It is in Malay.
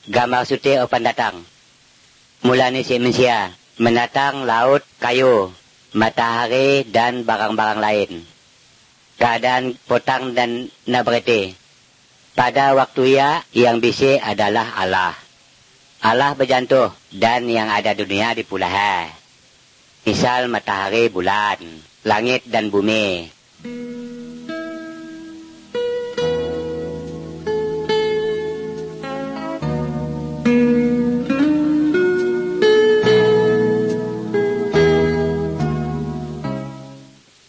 gambar suti opan datang. Mulanya si manusia menatang laut, kayu, matahari dan barang-barang lain. Keadaan potang dan nak berhenti. Pada waktu ia yang bisi adalah Allah. Allah berjantuh dan yang ada dunia dipulahi. Misal matahari, bulan, langit dan bumi.